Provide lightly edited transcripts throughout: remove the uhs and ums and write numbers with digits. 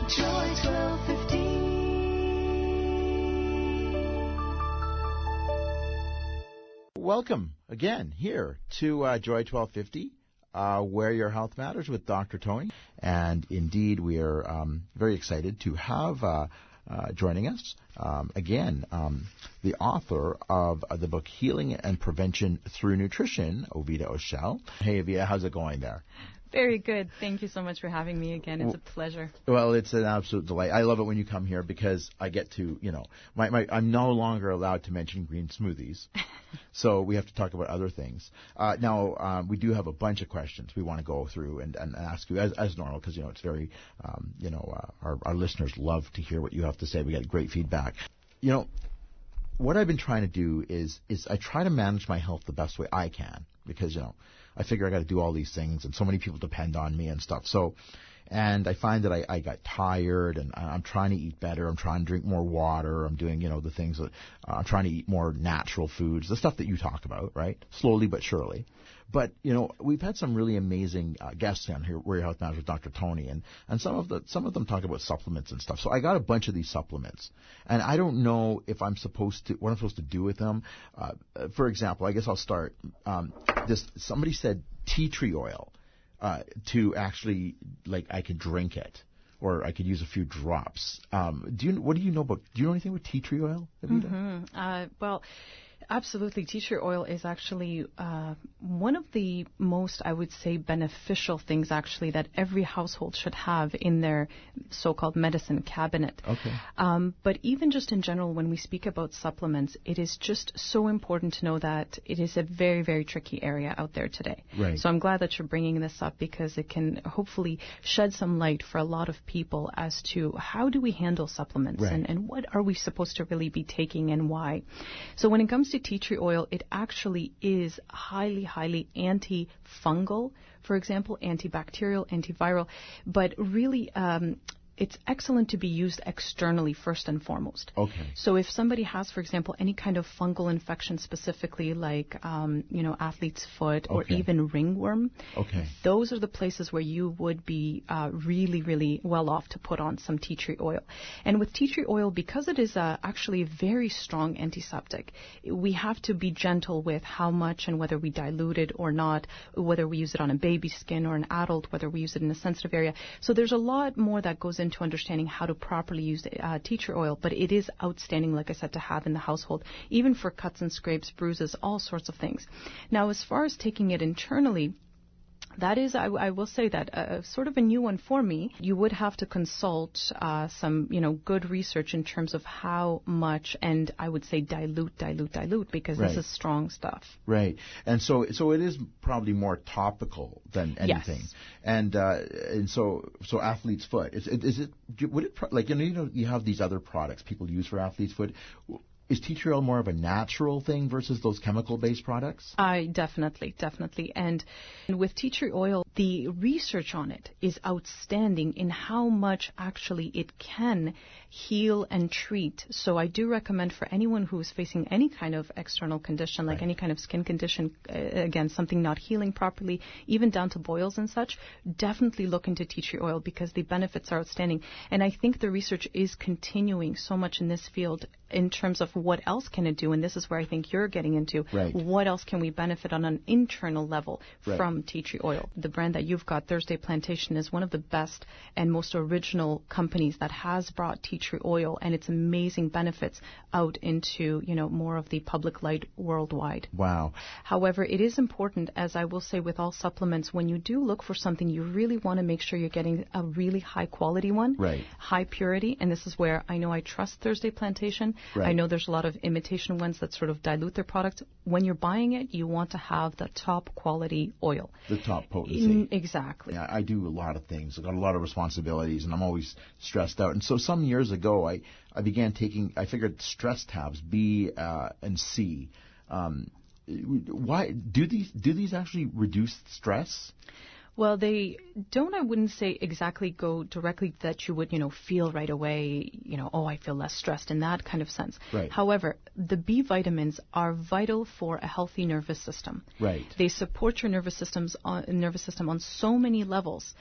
Joy 1250. Welcome again here to Joy 1250, where your health matters with Dr. Tony. And indeed, we are very excited to have joining us again the author of the book Healing and Prevention Through Nutrition, Ovita Oshel. Hey, Ovita, how's it going there? Very good. Thank you so much for having me again. It's a pleasure. Well, it's an absolute delight. I love it when you come here because I get to, I'm no longer allowed to mention green smoothies. So we have to talk about other things. Now, we do have a bunch of questions we want to go through and ask you as normal because, it's very, our listeners love to hear what you have to say. We get great feedback. What I've been trying to do is I try to manage my health the best way I can because, I figure I got to do all these things and so many people depend on me and stuff. So, and I find that I got tired and I'm trying to eat better. I'm trying to drink more water. I'm doing, the things that I'm trying to eat more natural foods, the stuff that you talk about, right? Slowly but surely. But, we've had some really amazing guests on here, Where Your Health Matters with Dr. Tony, and some of them talk about supplements and stuff. So I got a bunch of these supplements, and I don't know if what I'm supposed to do with them. For example, I guess I'll start. Somebody said tea tree oil to actually, I could drink it, or I could use a few drops. What do you know about? Do you know anything about tea tree oil, Avita? Well, absolutely. Tea tree oil is actually one of the most, I would say, beneficial things actually that every household should have in their so-called medicine cabinet. Okay. But even just in general, when we speak about supplements, it is just so important to know that it is a very, very tricky area out there today. Right. So I'm glad that you're bringing this up because it can hopefully shed some light for a lot of people as to how do we handle supplements, right, and what are we supposed to really be taking and why. So when it comes to tea tree oil, it actually is highly, highly antifungal, for example, antibacterial, antiviral, but really it's excellent to be used externally first and foremost. Okay. So if somebody has, for example, any kind of fungal infection specifically like, athlete's foot or okay, even ringworm, okay, those are the places where you would be really, really well off to put on some tea tree oil. And with tea tree oil, because it is actually a very strong antiseptic, we have to be gentle with how much and whether we dilute it or not, whether we use it on a baby skin or an adult, whether we use it in a sensitive area. So there's a lot more that goes into understanding how to properly use tea tree oil, but it is outstanding, like I said, to have in the household, even for cuts and scrapes, bruises, all sorts of things. Now, as far as taking it internally, that is, I will say that sort of a new one for me. You would have to consult some, good research in terms of how much, and I would say dilute, because right, this is strong stuff. Right, and so it is probably more topical than anything. Yes. And so athlete's foot. You have these other products people use for athlete's foot. Is tea tree oil more of a natural thing versus those chemical-based products? Definitely. And with tea tree oil, the research on it is outstanding in how much actually it can heal and treat. So I do recommend for anyone who is facing any kind of external condition, like right, any kind of skin condition, again, something not healing properly, even down to boils and such, definitely look into tea tree oil because the benefits are outstanding. And I think the research is continuing so much in this field in terms of what else can it do, and this is where I think you're getting into, right, what else can we benefit on an internal level right, from tea tree oil. The brand that you've got, Thursday Plantation, is one of the best and most original companies that has brought tea tree oil and its amazing benefits out into, more of the public light worldwide. Wow. However, it is important, as I will say with all supplements, when you do look for something, you really want to make sure you're getting a really high quality one, right, high purity, and this is where I know I trust Thursday Plantation. Right. I know there's a lot of imitation ones that sort of dilute their product. When you're buying it, you want to have the top quality oil. The top potency. Exactly. Yeah, I do a lot of things. I've got a lot of responsibilities, and I'm always stressed out. And so some years ago, I began taking, I figured stress tabs, B and C. Why do these actually reduce stress? Well, they don't, I wouldn't say exactly go directly that you would, feel right away, oh, I feel less stressed in that kind of sense. Right. However, the B vitamins are vital for a healthy nervous system. Right. They support your nervous system on so many levels,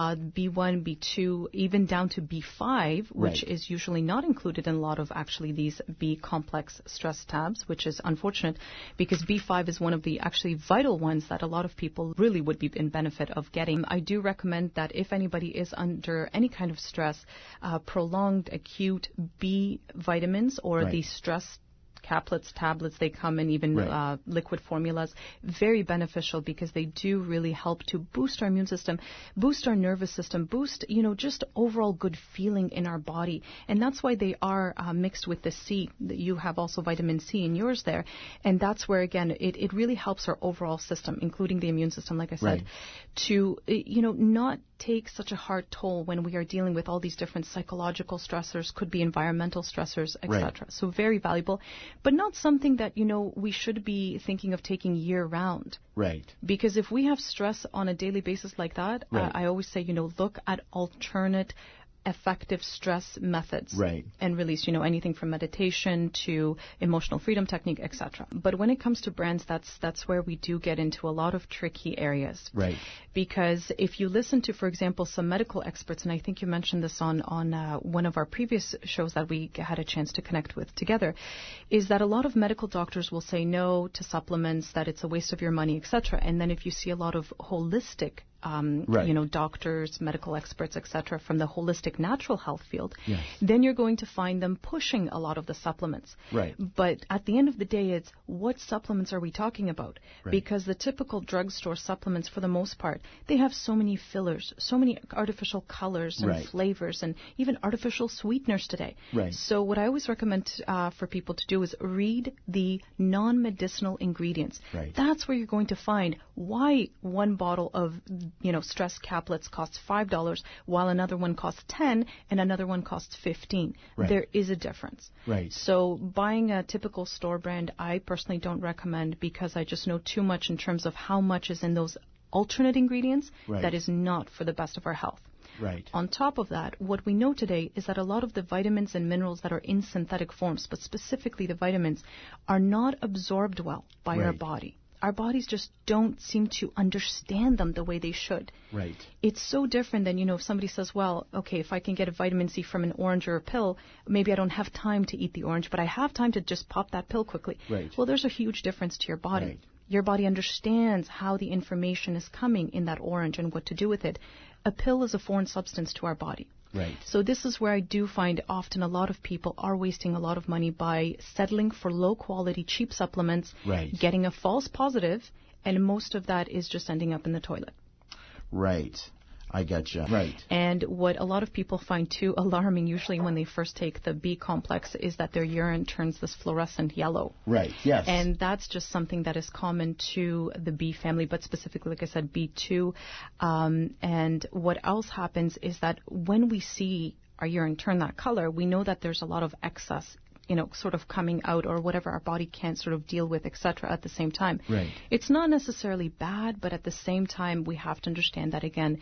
B1, B2, even down to B5, which is usually not included in a lot of actually these B complex stress tabs, which is unfortunate because B5 is one of the actually vital ones that a lot of people really would be in benefit of getting. I do recommend that if anybody is under any kind of stress, prolonged acute B vitamins or the stress caplets, tablets, they come in even liquid formulas, very beneficial because they do really help to boost our immune system, boost our nervous system, boost, just overall good feeling in our body. And that's why they are mixed with the C. You have also vitamin C in yours there. And that's where, again, it really helps our overall system, including the immune system, like I said, to, not take such a hard toll when we are dealing with all these different psychological stressors, could be environmental stressors, etc. So very valuable, but not something that, we should be thinking of taking year round. Right. Because if we have stress on a daily basis like that, I always say, look at alternate effective stress methods and release, anything from meditation to emotional freedom technique, etc. But when it comes to brands, that's where we do get into a lot of tricky areas. Right. Because if you listen to, for example, some medical experts, and I think you mentioned this on one of our previous shows that we had a chance to connect with together, is that a lot of medical doctors will say no to supplements, that it's a waste of your money, etc. And then if you see a lot of holistic doctors, medical experts, etc., from the holistic natural health field, then you're going to find them pushing a lot of the supplements. Right. But at the end of the day, it's what supplements are we talking about? Right. Because the typical drugstore supplements, for the most part, they have so many fillers, so many artificial colors and flavors, and even artificial sweeteners today. Right. So what I always recommend for people to do is read the non-medicinal ingredients. Right. That's where you're going to find why one bottle of stress caplets costs $5 while another one costs $10 and another one costs $15. Right. There is a difference. Right. So buying a typical store brand, I personally don't recommend because I just know too much in terms of how much is in those alternate ingredients that is not for the best of our health. Right. On top of that, what we know today is that a lot of the vitamins and minerals that are in synthetic forms, but specifically the vitamins, are not absorbed well by our body. Our bodies just don't seem to understand them the way they should. Right. It's so different than, if somebody says, well, okay, if I can get a vitamin C from an orange or a pill, maybe I don't have time to eat the orange, but I have time to just pop that pill quickly. Right. Well, there's a huge difference to your body. Right. Your body understands how the information is coming in that orange and what to do with it. A pill is a foreign substance to our body. Right. So this is where I do find often a lot of people are wasting a lot of money by settling for low-quality, cheap supplements, getting a false positive, and most of that is just ending up in the toilet. Right. I getcha. Right. And what a lot of people find too alarming, usually when they first take the B complex, is that their urine turns this fluorescent yellow. Right, yes. And that's just something that is common to the B family, but specifically, like I said, B2. And what else happens is that when we see our urine turn that color, we know that there's a lot of excess sort of coming out, or whatever our body can't sort of deal with, etc. at the same time. Right. It's not necessarily bad, but at the same time, we have to understand that, again,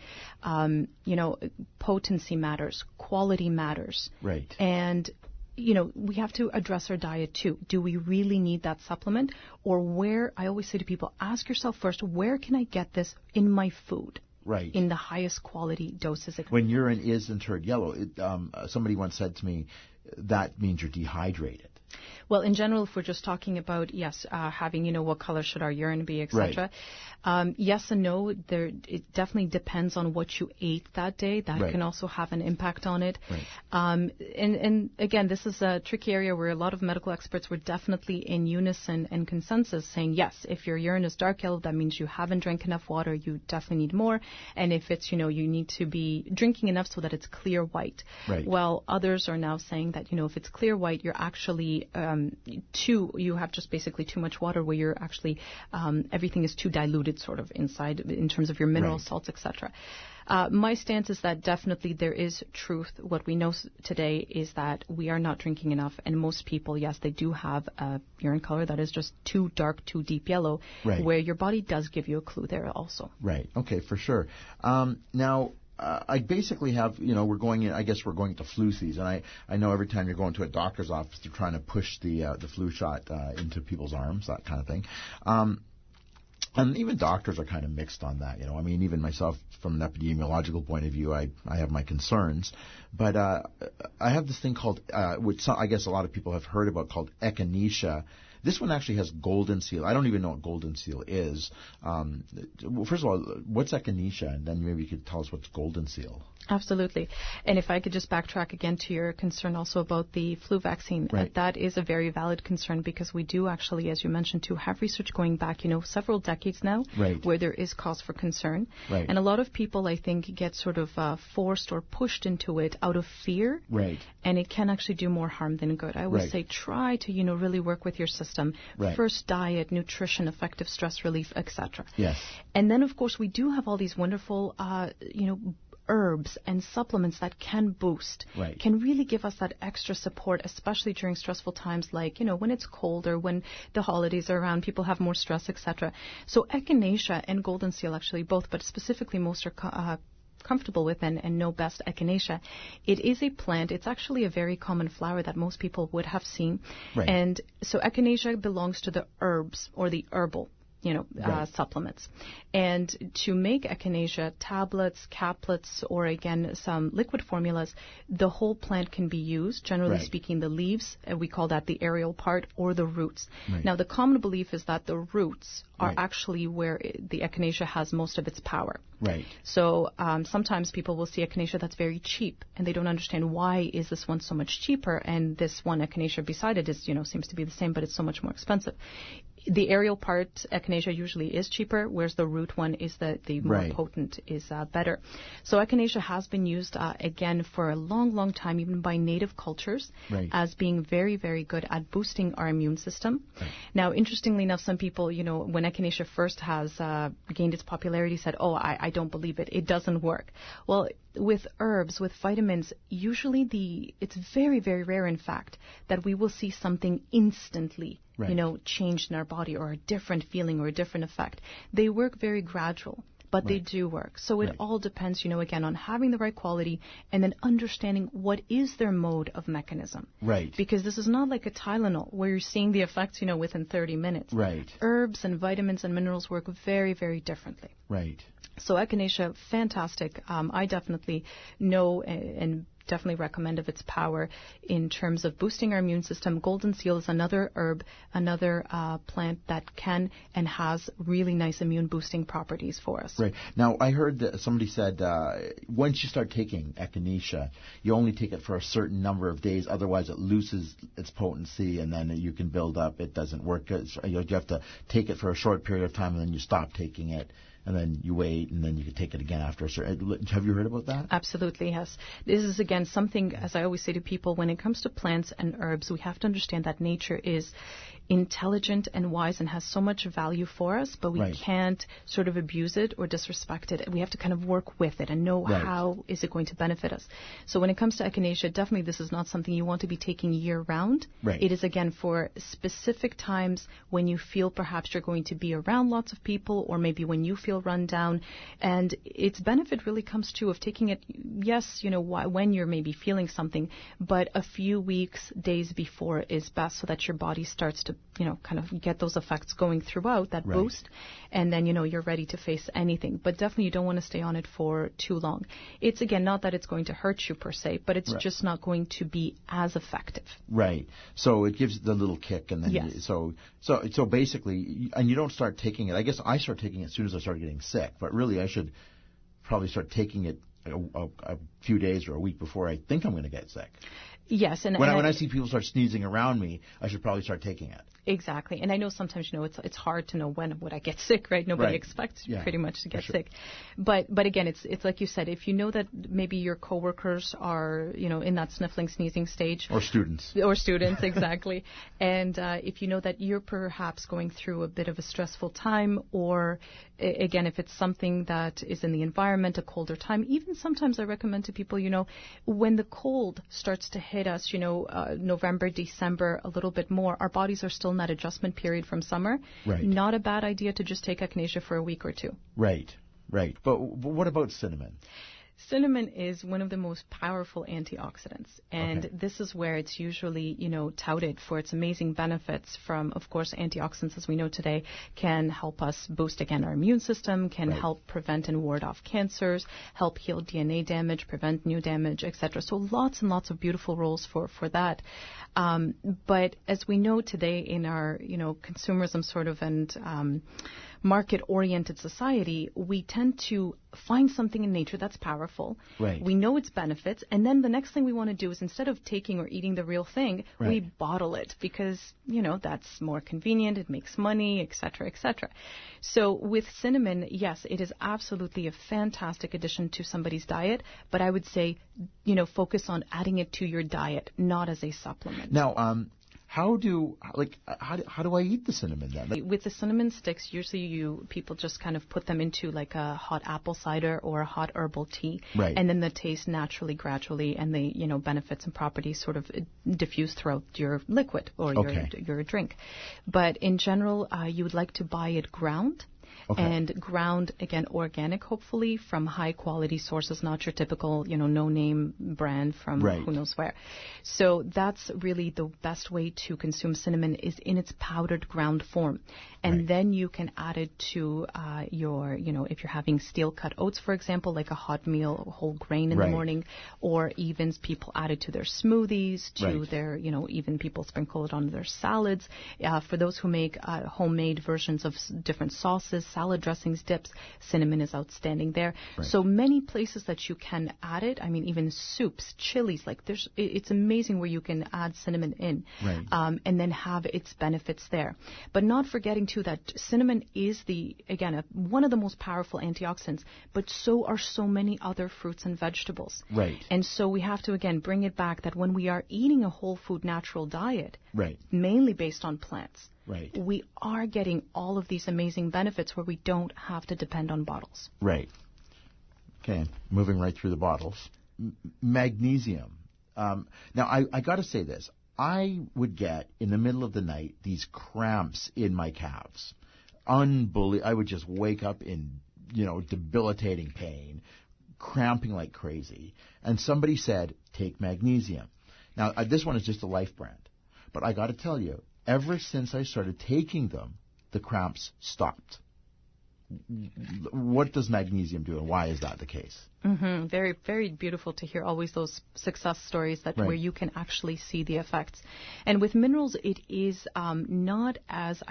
potency matters, quality matters. Right. And, we have to address our diet too. Do we really need that supplement? Or where, I always say to people, ask yourself first, where can I get this in my food? Right. In the highest quality doses. When urine isn't turned yellow, somebody once said to me, that means you're dehydrated. Well, in general, if we're just talking about, having, what color should our urine be, etc. Yes and no. It definitely depends on what you ate that day. That can also have an impact on it. Right. And again, this is a tricky area where a lot of medical experts were definitely in unison and consensus saying, yes, if your urine is dark yellow, that means you haven't drank enough water. You definitely need more. And if it's, you need to be drinking enough so that it's clear white. Right. Well, others are now saying that, if it's clear white, you're actually actually you have just basically too much water where you're actually, everything is too diluted sort of inside in terms of your mineral salts, etc. My stance is that definitely there is truth. What we know today is that we are not drinking enough, and most people, yes, they do have a urine color that is just too dark, too deep yellow, where your body does give you a clue there also. Right. Okay, for sure. Now, I basically have, we're going into flu season. I know every time you're going to a doctor's office, they're trying to push the flu shot into people's arms, that kind of thing. And even doctors are kind of mixed on that, I mean, even myself, from an epidemiological point of view, I have my concerns. But I have this thing called, which I guess a lot of people have heard about, called echinacea. This one actually has golden seal. I don't even know what golden seal is. Well, first of all, what's echinacea? And then maybe you could tell us what's golden seal. Absolutely. And if I could just backtrack again to your concern also about the flu vaccine, that is a very valid concern, because we do actually, as you mentioned, to have research going back, several decades now, where there is cause for concern. And a lot of people, I think, get sort of forced or pushed into it out of fear. And it can actually do more harm than good. I always say try to, really work with your system. First, diet, nutrition, effective stress relief, etc. And then, of course, we do have all these wonderful, herbs and supplements that can boost, can really give us that extra support, especially during stressful times like, when it's cold or when the holidays are around, people have more stress, etc. So echinacea and golden seal, actually both, but specifically most are comfortable with and know best echinacea. It is a plant. It's actually a very common flower that most people would have seen. And so echinacea belongs to the herbs or the herbal supplements. And to make echinacea tablets, caplets, or again, some liquid formulas, the whole plant can be used. Generally speaking, the leaves, we call that the aerial part, or the roots. Now, the common belief is that the roots are actually where the echinacea has most of its power. So sometimes people will see echinacea that's very cheap, and they don't understand why is this one so much cheaper, and this one echinacea beside it is, seems to be the same, but it's so much more expensive. The aerial part, echinacea, usually is cheaper, whereas the root one is the more potent, is better. So echinacea has been used, again, for a long, long time, even by native cultures, as being very, very good at boosting our immune system. Now, interestingly enough, some people, when echinacea first has gained its popularity, said, oh, I don't believe it. It doesn't work. Well, with herbs, with vitamins, usually it's very, very rare, in fact, that we will see something instantly changed in our body, or a different feeling or a different effect. They work very gradual, but they do work. So it all depends, again, on having the right quality and then understanding what is their mode of mechanism. Because this is not like a Tylenol where you're seeing the effects, within 30 minutes. Herbs and vitamins and minerals work very, very differently. So echinacea, fantastic. I definitely know and definitely recommend of its power in terms of boosting our immune system. Golden seal is another herb, another plant that can and has really nice immune boosting properties for us. Now, I heard that somebody said once you start taking echinacea, you only take it for a certain number of days, otherwise it loses its potency, and then you can build up. It doesn't work. You have to take it for a short period of time, and then you stop taking it. And then you wait, and then you can take it again after a certain... Have you heard about that? Absolutely, yes. This is, again, something, as I always say to people, when it comes to plants and herbs, we have to understand that nature is intelligent and wise and has so much value for us, but we can't sort of abuse it or disrespect it. We have to kind of work with it and know how is it going to benefit us. So when it comes to echinacea, definitely this is not something you want to be taking year-round. It is, again, for specific times when you feel perhaps you're going to be around lots of people, or maybe when you feel run down. And its benefit really comes to of taking it, yes, when you're maybe feeling something, but a few weeks, days before is best, so that your body starts to, kind of get those effects going throughout, that boost, and then, you're ready to face anything. But definitely you don't want to stay on it for too long. It's, again, not that it's going to hurt you per se, but it's just not going to be as effective. So it gives the little kick, and then so basically, and you don't start taking it. I guess I start taking it as soon as I start getting sick, but really I should probably start taking it a few days or a week before I think I'm going to get sick. Yes, and when I see people start sneezing around me, I should probably start taking it. Exactly. And I know sometimes, it's hard to know when would I get sick, right? Nobody expects you pretty much to get sick. But again, it's like you said, if you know that maybe your coworkers are, in that sniffling, sneezing stage. Or students. Exactly. And if you know that you're perhaps going through a bit of a stressful time, or again, if it's something that is in the environment, a colder time, even sometimes I recommend to people, when the cold starts to hit us, November, December, a little bit more, our bodies are still in that adjustment period from summer. Right. Not a bad idea to just take echinacea for a week or two. Right. But what about cinnamon? Cinnamon is one of the most powerful antioxidants, and this is where it's usually, touted for its amazing benefits from, of course, antioxidants, as we know today, can help us boost, again, our immune system, can help prevent and ward off cancers, help heal DNA damage, prevent new damage, etc. So lots and lots of beautiful roles for that. But as we know today in our, consumerism sort of and market-oriented society, we tend to find something in nature that's powerful. Right. We know its benefits, and then the next thing we want to do is instead of taking or eating the real thing, we bottle it because, that's more convenient, it makes money, etc., etc. So with cinnamon, yes, it is absolutely a fantastic addition to somebody's diet, but I would say, focus on adding it to your diet, not as a supplement. Now, how do I eat the cinnamon then? With the cinnamon sticks, usually people just kind of put them into like a hot apple cider or a hot herbal tea, and then the taste naturally, gradually, and the benefits and properties sort of diffuse throughout your liquid or your drink. But in general, you would like to buy it ground. And ground, again, organic, hopefully, from high-quality sources, not your typical, no-name brand from who knows where. So that's really the best way to consume cinnamon is in its powdered ground form. And then you can add it to your, if you're having steel-cut oats, for example, like a hot meal, whole grain in the morning, or even people add it to their smoothies, to their, even people sprinkle it on their salads. For those who make homemade versions of different sauces, salad dressings, dips, cinnamon is outstanding there. So many places that you can add it. I mean, even soups, chilies, it's amazing where you can add cinnamon in, and then have its benefits there. But not forgetting too that cinnamon is one of the most powerful antioxidants, but so are so many other fruits and vegetables. And so we have to again bring it back that when we are eating a whole food natural diet, mainly based on plants, we are getting all of these amazing benefits where we don't have to depend on bottles. Okay, moving right through the bottles. Magnesium. Now, I got to say this. I would get, in the middle of the night, these cramps in my calves. I would just wake up in, debilitating pain, cramping like crazy. And somebody said, take magnesium. Now, this one is just a Life brand. But I got to tell you, ever since I started taking them, the cramps stopped. What does magnesium do, and why is that the case? Very, very beautiful to hear always those success stories where you can actually see the effects. And with minerals, it is not as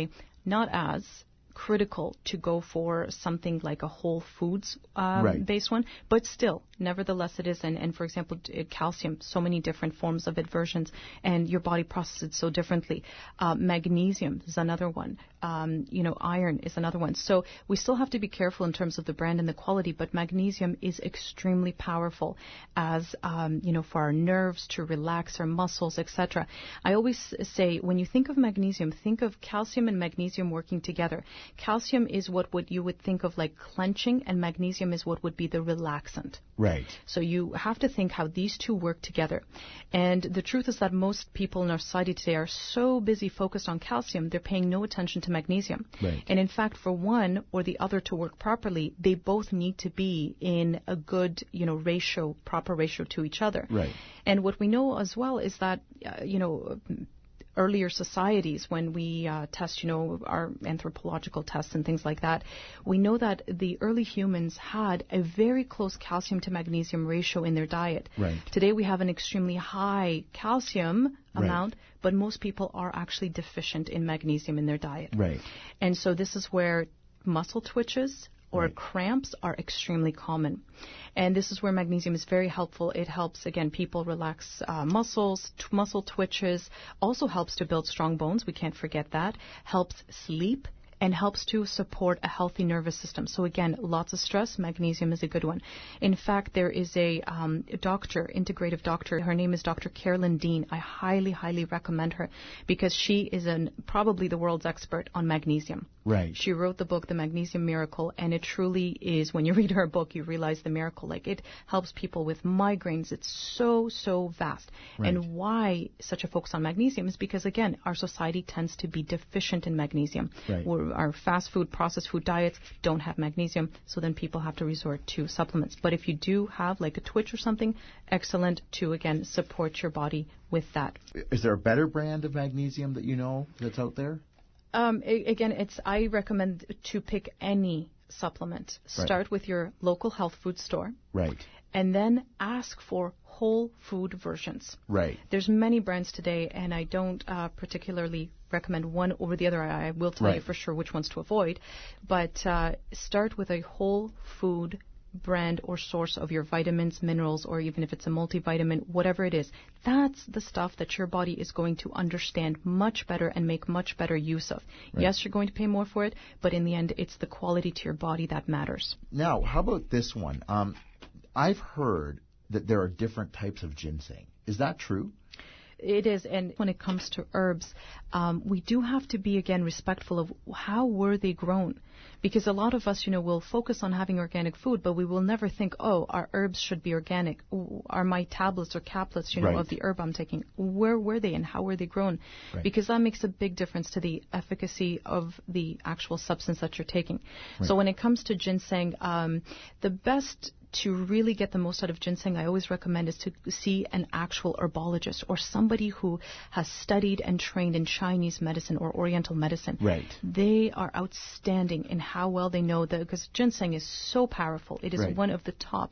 critical to go for something like a whole foods based one, but still, nevertheless, it is. And for example, calcium, so many different forms of it, versions, and your body processes it so differently. Magnesium is another one. Iron is another one. So we still have to be careful in terms of the brand and the quality, but magnesium is extremely powerful as, for our nerves, to relax our muscles, etc. I always say, when you think of magnesium, think of calcium and magnesium working together. Calcium is what you would think of like clenching, and magnesium is what would be the relaxant. So you have to think how these two work together. And the truth is that most people in our society today are so busy focused on calcium, they're paying no attention to magnesium. And in fact, for one or the other to work properly, they both need to be in a good, proper ratio to each other. And what we know as well is that, earlier societies, when we test, our anthropological tests and things like that, we know that the early humans had a very close calcium to magnesium ratio in their diet. Today we have an extremely high calcium amount, but most people are actually deficient in magnesium in their diet. And so this is where muscle twitches, or Right. cramps are extremely common. And this is where magnesium is very helpful. It helps, again, people relax muscles, muscle twitches, also helps to build strong bones. We can't forget that. Helps sleep, and helps to support a healthy nervous system. So again, lots of stress, magnesium is a good one. In fact, there is a doctor, integrative doctor. Her name is Dr. Carolyn Dean. I highly, highly recommend her because she is probably the world's expert on magnesium. Right. She wrote the book, The Magnesium Miracle, and it truly is, when you read her book, you realize the miracle. Like, it helps people with migraines. It's so, so vast. Right. And why such a focus on magnesium is because, again, our society tends to be deficient in magnesium. Right. Our fast food, processed food diets don't have magnesium, so then people have to resort to supplements. But if you do have, like, a twitch or something, excellent to, again, support your body with that. Is there a better brand of magnesium that you know that's out there? Again, I recommend to pick any supplement. Start with your local health food store. Right. And then ask for whole food versions. Right. There's many brands today, and I don't particularly recommend one over the other. I will tell you for sure which ones to avoid. But start with a whole food brand or source of your vitamins, minerals, or even if it's a multivitamin, whatever it is. That's the stuff that your body is going to understand much better and make much better use of. Right. Yes, you're going to pay more for it, but in the end, it's the quality to your body that matters. Now, how about this one? I've heard that there are different types of ginseng. Is that true? It is, and when it comes to herbs, we do have to be, again, respectful of how were they grown. Because a lot of us, will focus on having organic food, but we will never think, oh, our herbs should be organic. Are my tablets or caplets, Right. of the herb I'm taking, where were they and how were they grown? Right. Because that makes a big difference to the efficacy of the actual substance that you're taking. Right. So when it comes to ginseng, the best to really get the most out of ginseng, I always recommend is to see an actual herbologist or somebody who has studied and trained in Chinese medicine or Oriental medicine. Right. They are outstanding in how well they know that, because ginseng is so powerful. It is Right. one of the top,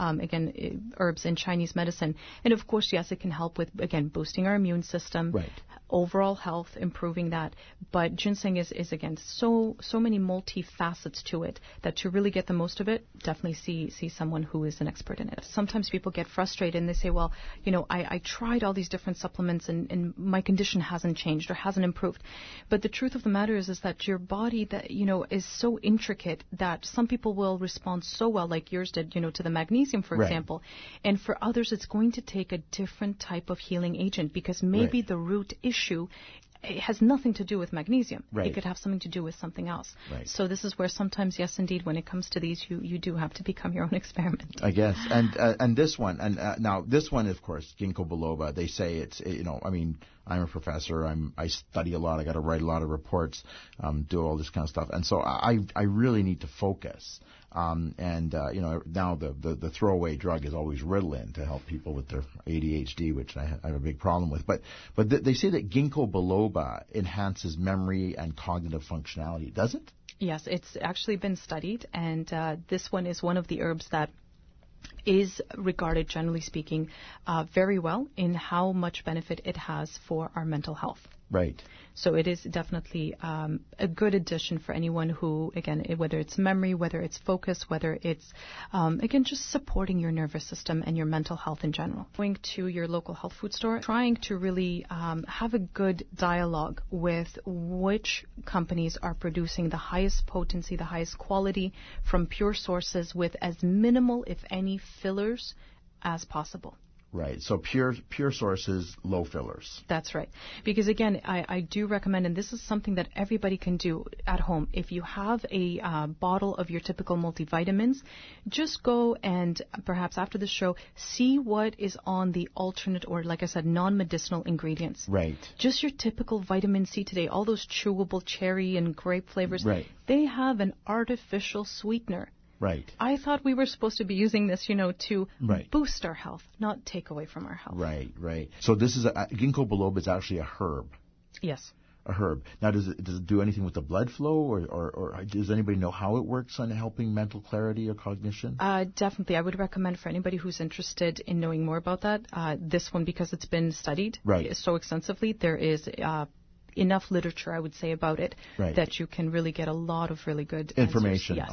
herbs in Chinese medicine. And of course, yes, it can help with, again, boosting our immune system. Right. Overall health, improving that. But ginseng is again, so many multifacets to it that to really get the most of it, definitely see someone who is an expert in it. Sometimes people get frustrated and they say, well, I tried all these different supplements and my condition hasn't changed or hasn't improved. But the truth of the matter is that your body that, is so intricate that some people will respond so well, like yours did, to the magnesium, for Right. example. And for others, it's going to take a different type of healing agent because maybe Right. the root issue, it has nothing to do with magnesium. Right. It could have something to do with something else. Right. So this is where sometimes, yes, indeed, when it comes to these, you do have to become your own experiment. I guess. And this one, now this one, of course, ginkgo biloba. They say it's, I'm a professor. I study a lot. I got to write a lot of reports, do all this kind of stuff. And so I really need to focus. Now the throwaway drug is always Ritalin to help people with their ADHD, which I have a big problem with. But they say that ginkgo biloba enhances memory and cognitive functionality. Does it? Yes, it's actually been studied, and this one is one of the herbs that is regarded, generally speaking, very well in how much benefit it has for our mental health. Right. So it is definitely a good addition for anyone who, again, whether it's memory, whether it's focus, whether it's, again, just supporting your nervous system and your mental health in general. Going to your local health food store, trying to really have a good dialogue with which companies are producing the highest potency, the highest quality from pure sources with as minimal, if any, fillers as possible. Right. So pure sources, low fillers. That's right. Because again, I do recommend, and this is something that everybody can do at home. If you have a bottle of your typical multivitamins, just go and perhaps after the show, see what is on the alternate or, like I said, non-medicinal ingredients. Right. Just your typical vitamin C today, all those chewable cherry and grape flavors, Right. They have an artificial sweetener. Right. I thought we were supposed to be using this, to Right. boost our health, not take away from our health. Right. So this is ginkgo biloba is actually a herb. Yes. A herb. Now, does it do anything with the blood flow, or does anybody know how it works on helping mental clarity or cognition? Definitely. I would recommend for anybody who's interested in knowing more about that, this one, because it's been studied Right. so extensively, there is enough literature, I would say, about it Right. that you can really get a lot of really good Information. answers. Yes.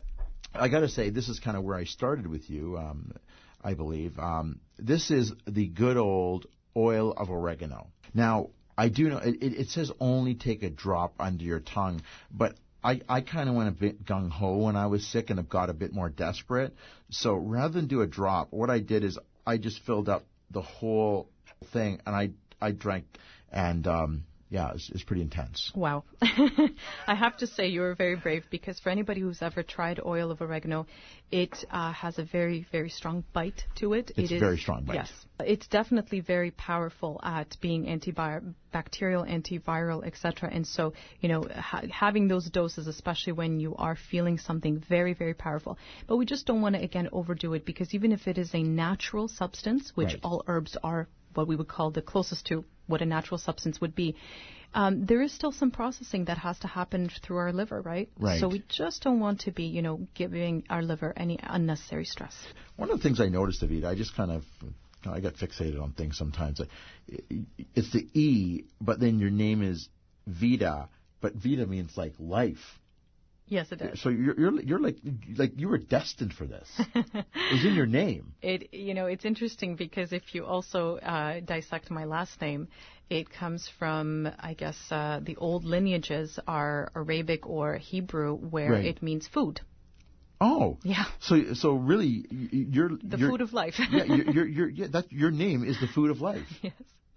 I got to say, this is kind of where I started with you, I believe. This is the good old oil of oregano. Now, I do know it says only take a drop under your tongue, but I kind of went a bit gung-ho when I was sick and have got a bit more desperate. So rather than do a drop, what I did is I just filled up the whole thing, and I drank, and yeah, it's pretty intense. Wow. I have to say you were very brave, because for anybody who's ever tried oil of oregano, it has a very, very strong bite to it. It's a very strong bite. Yes. It's definitely very powerful at being antibacterial, antiviral, etc. And so, having those doses, especially when you are feeling something, very, very powerful. But we just don't want to, again, overdo it, because even if it is a natural substance, which all herbs are what we would call the closest to what a natural substance would be, there is still some processing that has to happen through our liver, right? Right. So we just don't want to be, giving our liver any unnecessary stress. One of the things I noticed, Avita, I just I get fixated on things sometimes. It's the E, but then your name is Vita, but Vita means like life. Yes, it is. So you're like you were destined for this. It's in your name. It's interesting, because if you also dissect my last name, it comes from, I guess, the old lineages are Arabic or Hebrew, where it means food. Oh. Yeah. So really, you're the food of life. Yeah, your name is the food of life. Yes.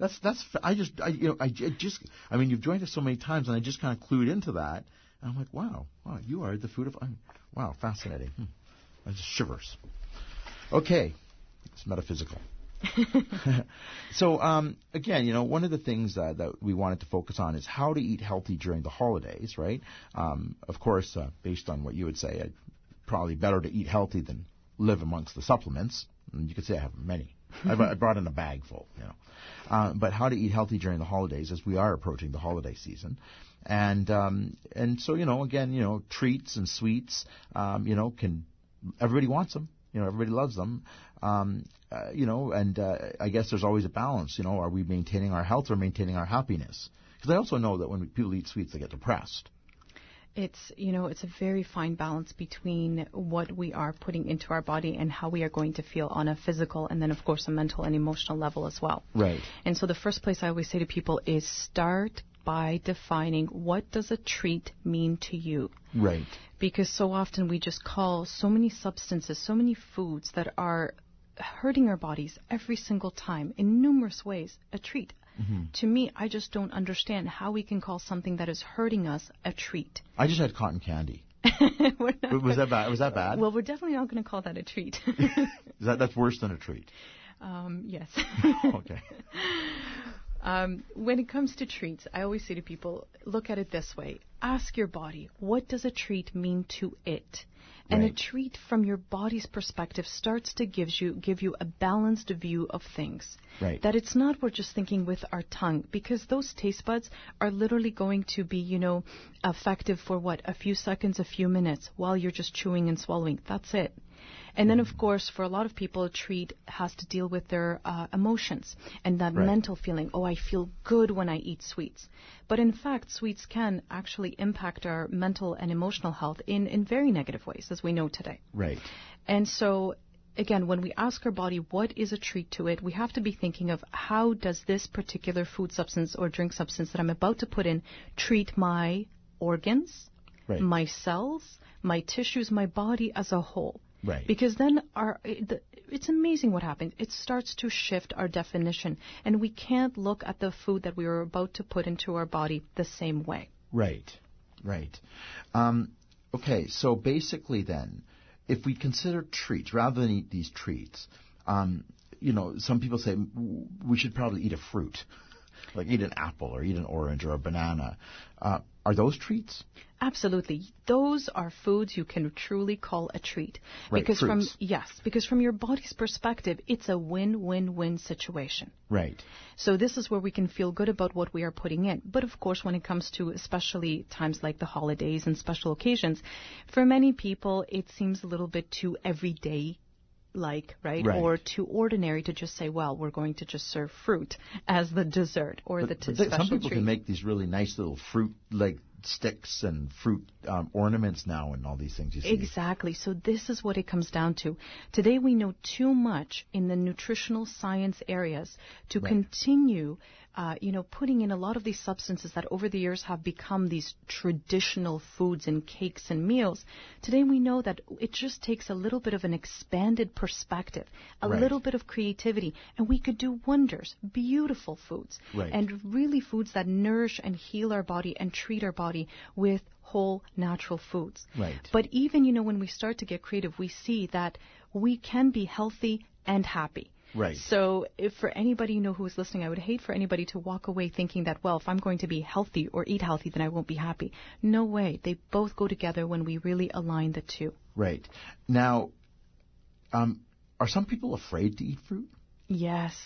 You've joined us so many times, and I just kind of clued into that. And I'm like, wow, you are the food of... Wow, fascinating. I just shivers. Okay, it's metaphysical. So, again, one of the things that we wanted to focus on is how to eat healthy during the holidays, right? Of course, based on what you would say, probably better to eat healthy than live amongst the supplements. And you could say I have many. I brought in a bag full, But how to eat healthy during the holidays, as we are approaching the holiday season. And so, again, treats and sweets, everybody wants them. Everybody loves them. And I guess there's always a balance. Are we maintaining our health or maintaining our happiness? Because I also know that when people eat sweets, they get depressed. It's a very fine balance between what we are putting into our body and how we are going to feel on a physical and then, of course, a mental and emotional level as well. Right. And so the first place I always say to people is start by defining, what does a treat mean to you? Right. Because so often we just call so many substances, so many foods that are hurting our bodies every single time in numerous ways a treat. Mm-hmm. To me, I just don't understand how we can call something that is hurting us a treat. I just had cotton candy. Was that bad? Was that bad? Well, we're definitely not going to call that a treat. That's worse than a treat? Yes. Okay. When it comes to treats, I always say to people, look at it this way. Ask your body, what does a treat mean to it? And a treat from your body's perspective starts to give you a balanced view of things. Right. That it's not we're just thinking with our tongue, because those taste buds are literally going to be, effective for a few seconds, a few minutes while you're just chewing and swallowing. That's it. And then, of course, for a lot of people, a treat has to deal with their emotions and that mental feeling, I feel good when I eat sweets. But in fact, sweets can actually impact our mental and emotional health in very negative ways, as we know today. Right. And so, again, when we ask our body what is a treat to it, we have to be thinking of how does this particular food substance or drink substance that I'm about to put in treat my organs, my cells, my tissues, my body as a whole. Right. Because then it's amazing what happens. It starts to shift our definition, and we can't look at the food that we are about to put into our body the same way. Right. Okay, so basically then, if we consider treats, rather than eat these treats, some people say we should probably eat a fruit, like eat an apple or eat an orange or a banana. Are those treats? Absolutely. Those are foods you can truly call a treat. Right, because fruits. Because from your body's perspective, it's a win-win-win situation. Right. So this is where we can feel good about what we are putting in. But of course, when it comes to especially times like the holidays and special occasions, for many people, it seems a little bit too everyday. Right? Or too ordinary to just say, well, we're going to just serve fruit as the dessert or the special Some people treat. can make these really nice little fruit, like sticks and fruit ornaments now and all these things you see. Exactly. So this is what it comes down to. Today we know too much in the nutritional science areas to continue putting in a lot of these substances that over the years have become these traditional foods and cakes and meals. Today we know that it just takes a little bit of an expanded perspective, a little bit of creativity, and we could do wonders, beautiful foods, and really foods that nourish and heal our body and treat our body with whole natural foods. But even, when we start to get creative, we see that we can be healthy and happy. So if for anybody who is listening, I would hate for anybody to walk away thinking that, well, if I'm going to be healthy or eat healthy, then I won't be happy. No way. They both go together when we really align the two. Right. Now, are some people afraid to eat fruit? Yes.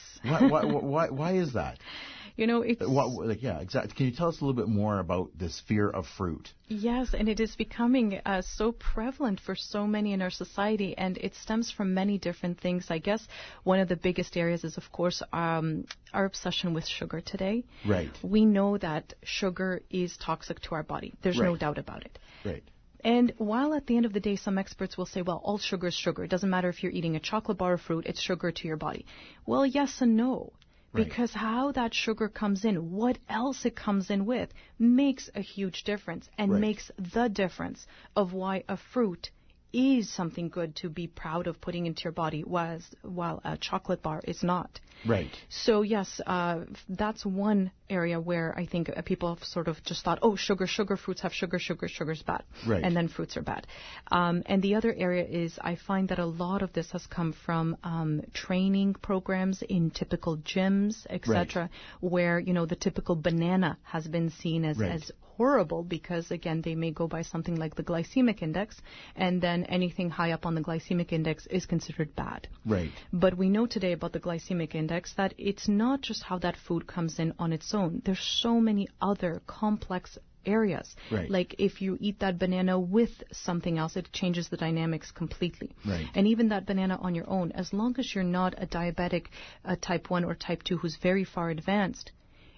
Why is that? It's... exactly. Can you tell us a little bit more about this fear of fruit? Yes, and it is becoming so prevalent for so many in our society, and it stems from many different things. I guess one of the biggest areas is, of course, our obsession with sugar today. We know that sugar is toxic to our body. There's no doubt about it. And while at the end of the day, some experts will say, well, all sugar is sugar. It doesn't matter if you're eating a chocolate bar of fruit, it's sugar to your body. Well, yes and no. Because how that sugar comes in, what else it comes in with, makes a huge difference and makes the difference of why a fruit is something good to be proud of putting into your body, while a chocolate bar is not. So, yes, that's one area where I think people have sort of just thought, oh, sugar, fruits have sugar's bad. And then fruits are bad. And the other area is I find that a lot of this has come from training programs in typical gyms, etc., where, the typical banana has been seen as horrible because, again, they may go by something like the glycemic index, and then anything high up on the glycemic index is considered bad. But we know today about the glycemic index that it's not just how that food comes in on its own. There's so many other complex areas. Like if you eat that banana with something else, it changes the dynamics completely. And even that banana on your own, as long as you're not a diabetic type 1 or type 2 who's very far advanced,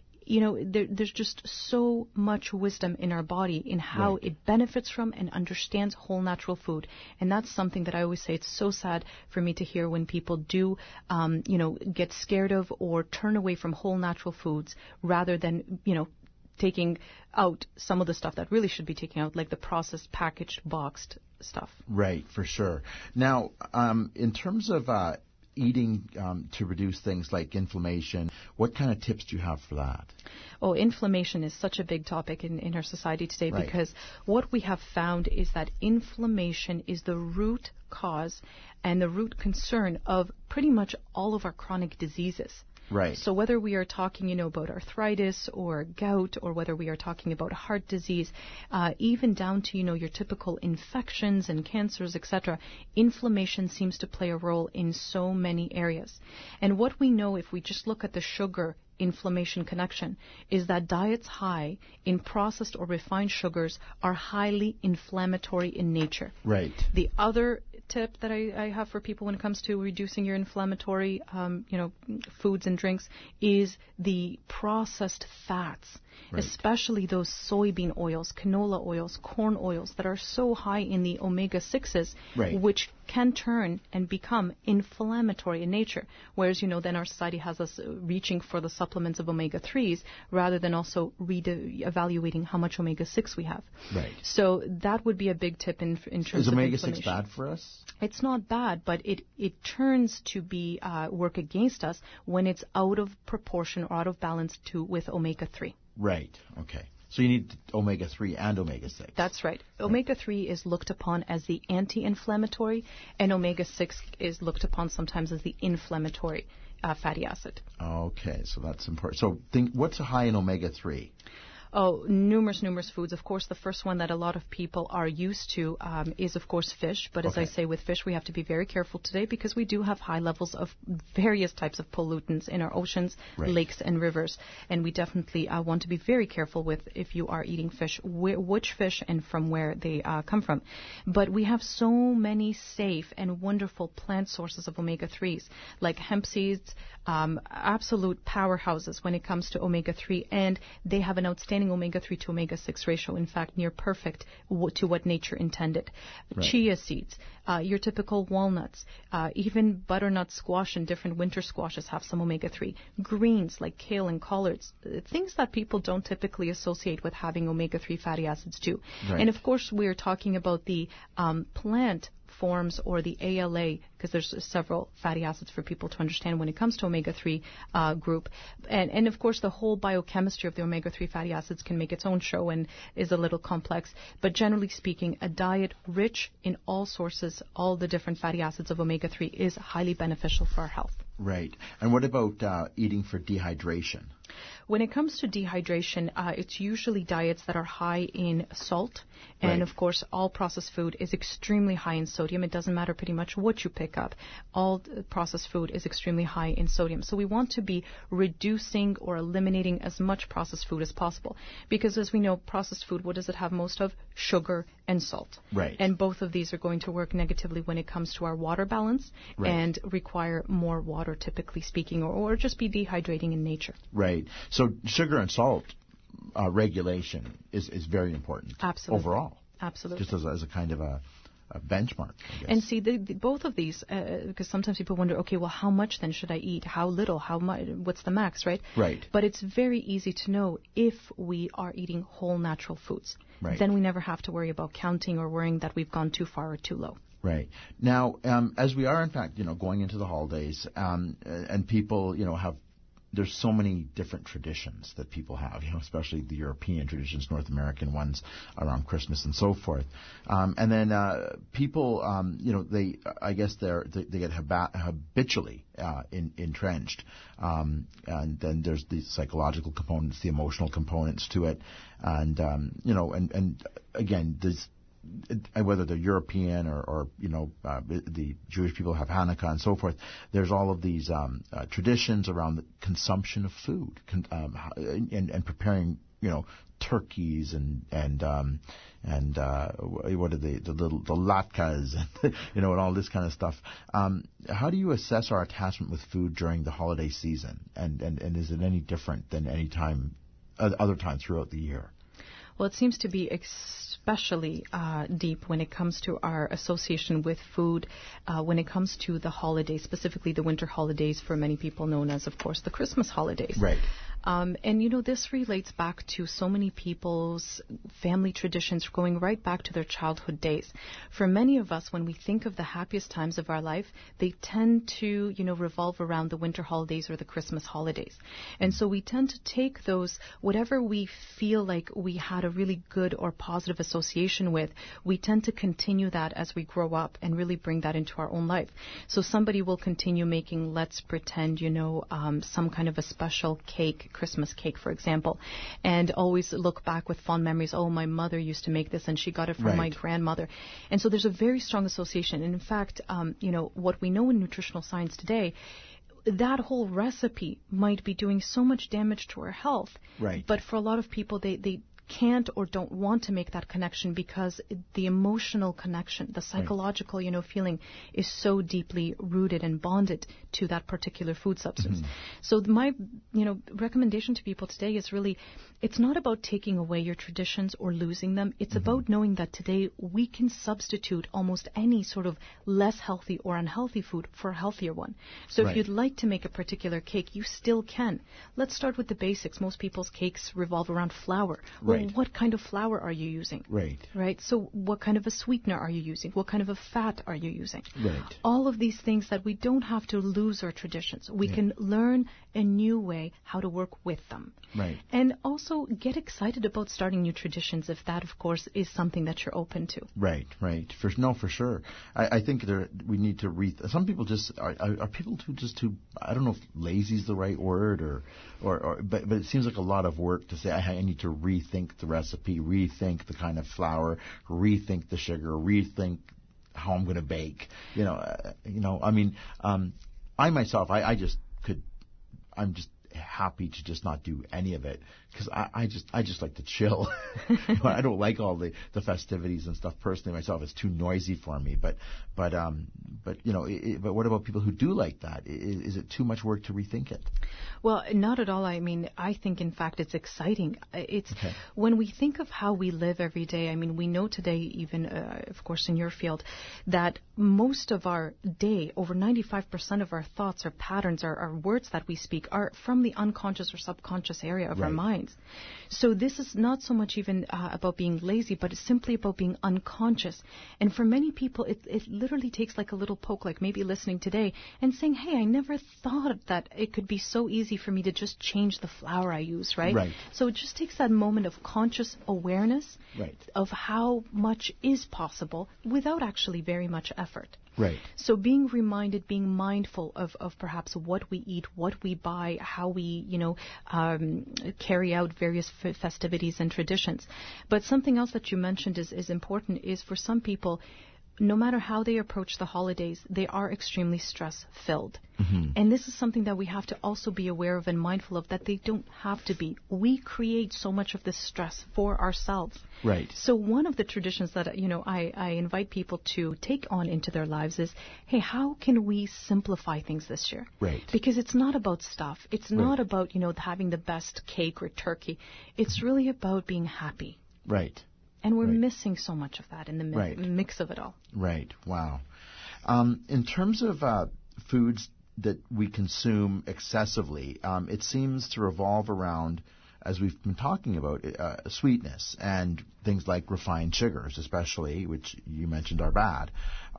there's just so much wisdom in our body in how it benefits from and understands whole natural food. And that's something that I always say it's so sad for me to hear when people do, get scared of or turn away from whole natural foods rather than, taking out some of the stuff that really should be taken out, like the processed, packaged, boxed stuff. For sure. Now, in terms of eating to reduce things like inflammation, what kind of tips do you have for that? Oh, inflammation is such a big topic in our society today because what we have found is that inflammation is the root cause and the root concern of pretty much all of our chronic diseases. So whether we are talking, about arthritis or gout, or whether we are talking about heart disease, even down to, your typical infections and cancers, etc., inflammation seems to play a role in so many areas. And what we know, if we just look at the sugar inflammation connection, is that diets high in processed or refined sugars are highly inflammatory in nature. The other tip that I have for people when it comes to reducing your inflammatory, foods and drinks is the processed fats, especially those soybean oils, canola oils, corn oils that are so high in the omega-6s, which can turn and become inflammatory in nature. Whereas, then our society has us reaching for the supplements of omega-3s rather than also evaluating how much omega-6 we have. So that would be a big tip in terms of inflammation. Is omega-6 bad for us? It's not bad, but it turns to be work against us when it's out of proportion or out of balance with omega-3. Okay. So you need omega-3 and omega-6. That's right. Omega-3 is looked upon as the anti-inflammatory, and omega-6 is looked upon sometimes as the inflammatory fatty acid. Okay, so that's important. So what's high in omega-3? Oh, numerous foods. Of course, the first one that a lot of people are used to is, of course, fish. But as I say, with fish, we have to be very careful today because we do have high levels of various types of pollutants in our oceans, lakes, and rivers. And we definitely want to be very careful with, if you are eating fish, which fish and from where they come from. But we have so many safe and wonderful plant sources of omega-3s, like hemp seeds, absolute powerhouses when it comes to omega-3. And they have an outstanding outstanding omega-3 to omega-6 ratio, in fact, near perfect to what nature intended. Right. Chia seeds, your typical walnuts, even butternut squash and different winter squashes have some omega-3. Greens like kale and collards, things that people don't typically associate with having omega-3 fatty acids do. Right. And of course, we're talking about the plant forms or the ALA, because there's several fatty acids for people to understand when it comes to omega-3 group. And of course, the whole biochemistry of the omega-3 fatty acids can make its own show and is a little complex. But generally speaking, a diet rich in all sources, all the different fatty acids of omega-3 is highly beneficial for our health. Right. And what about eating for dehydration? When it comes to dehydration, it's usually diets that are high in salt. And, of course, all processed food is extremely high in sodium. It doesn't matter pretty much what you pick up. All processed food is extremely high in sodium. So we want to be reducing or eliminating as much processed food as possible. Because, as we know, processed food, what does it have most of? Sugar and salt. Right. And both of these are going to work negatively when it comes to our water balance and require more water, typically speaking, or just be dehydrating in nature. Right. So sugar and salt regulation is very important. Absolutely. Overall. Absolutely. Just as a kind of a benchmark, I guess. And see, both of these, because sometimes people wonder, okay, well, how much then should I eat? How little? How much? What's the max, right? Right. But it's very easy to know if we are eating whole natural foods. Right. Then we never have to worry about counting or worrying that we've gone too far or too low. Right. Now, as we are, in fact, going into the holidays, and people, there's so many different traditions that people have, especially the European traditions, North American ones around Christmas and so forth. And then people, I guess they get habitually entrenched. And then there's the psychological components, the emotional components to it. And, and again, there's, whether they're European or the Jewish people have Hanukkah and so forth, there's all of these traditions around the consumption of food and preparing, turkeys and what are the latkes and all this kind of stuff. How do you assess our attachment with food during the holiday season, and is it any different than any time other time throughout the year? Well, it seems to be especially deep when it comes to our association with food, when it comes to the holidays, specifically the winter holidays, for many people known as, of course, the Christmas holidays. Right. And, this relates back to so many people's family traditions going right back to their childhood days. For many of us, when we think of the happiest times of our life, they tend to, revolve around the winter holidays or the Christmas holidays. And so we tend to take those, whatever we feel like we had a really good or positive association with, we tend to continue that as we grow up and really bring that into our own life. So somebody will continue making, let's pretend, some kind of a special cake, Christmas cake, for example, and always look back with fond memories. Oh, my mother used to make this and she got it from my grandmother. And so there's a very strong association. And in fact, what we know in nutritional science today, that whole recipe might be doing so much damage to our health. Right. But for a lot of people, they can't or don't want to make that connection because the emotional connection, the psychological, feeling is so deeply rooted and bonded to that particular food substance. Mm-hmm. So my, recommendation to people today is really, it's not about taking away your traditions or losing them. It's about knowing that today we can substitute almost any sort of less healthy or unhealthy food for a healthier one. So if you'd like to make a particular cake, you still can. Let's start with the basics. Most people's cakes revolve around flour. Well, what kind of flour are you using? Right. So what kind of a sweetener are you using? What kind of a fat are you using? Right. All of these things that we don't have to lose our traditions. We can learn a new way how to work with them. Right. And also get excited about starting new traditions if that, of course, is something that you're open to. Right. For sure. I think we need to some people just are people too I don't know if lazy is the right word but it seems like a lot of work to say I need to rethink the recipe, rethink the kind of flour, rethink the sugar, rethink how I'm going to bake. I myself, I'm just happy to just not do any of it because I just like to chill. I don't like all the festivities and stuff personally myself. It's too noisy for me. But but but what about people who do like that? Is it too much work to rethink it? Well, not at all. I mean, I think, in fact, it's exciting. It's when we think of how we live every day. I mean, we know today, even, of course, in your field, that most of our day, over 95% of our thoughts or patterns or words that we speak are from the unconscious or subconscious area of our minds. So this is not so much even about being lazy, but it's simply about being unconscious. And for many people, it literally takes like a little poke, like maybe listening today and saying, hey, I never thought that it could be so easy for me to just change the flour I use, right? So it just takes that moment of conscious awareness of how much is possible without actually very much effort. So being reminded, being mindful of perhaps what we eat, what we buy, how we, carry out various festivities and traditions. But something else that you mentioned is important is for some people, no matter how they approach the holidays, they are extremely stress-filled. And this is something that we have to also be aware of and mindful of, that they don't have to be. We create so much of this stress for ourselves. So one of the traditions that, I invite people to take on into their lives is, hey, how can we simplify things this year? Because it's not about stuff. It's not about, having the best cake or turkey. It's really about being happy. And we're missing so much of that in the mix of it all. Wow. In terms of foods that we consume excessively, it seems to revolve around, as we've been talking about, sweetness and things like refined sugars, especially, which you mentioned are bad.